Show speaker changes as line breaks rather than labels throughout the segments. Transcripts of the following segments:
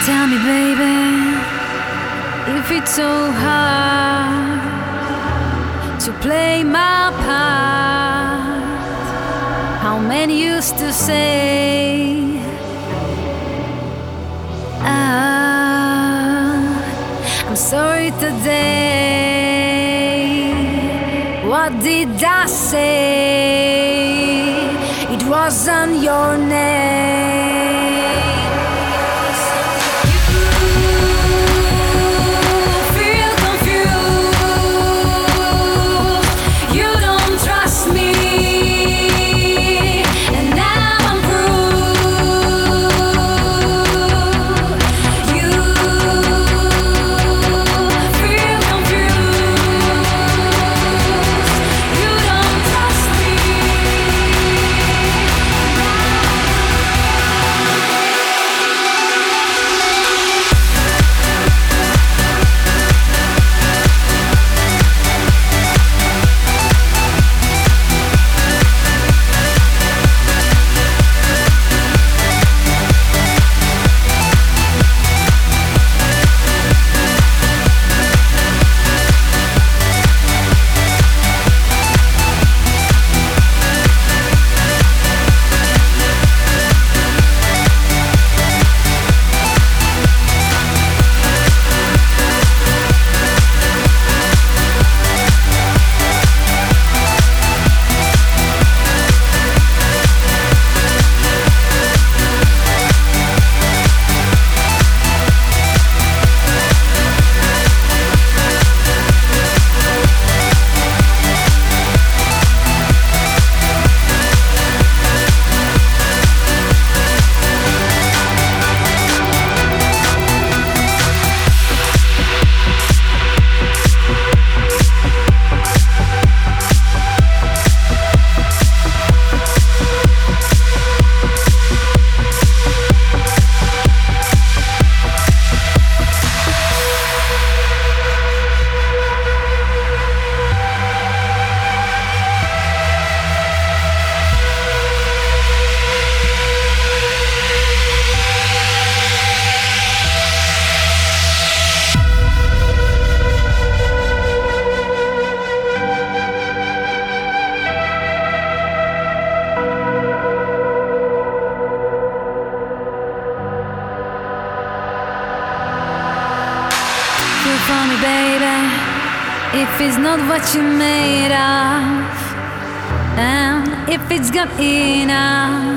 Tell me, baby, if it's so hard to play my part. How many used to say, I'm sorry today. What did I say? It wasn't your name. For me, baby, if it's not what you made of, and if it's good enough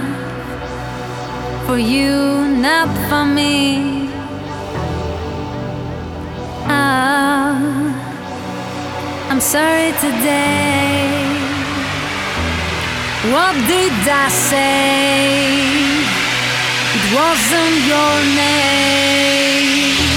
for you, not for me. I'm sorry today. What did I say? It wasn't your name.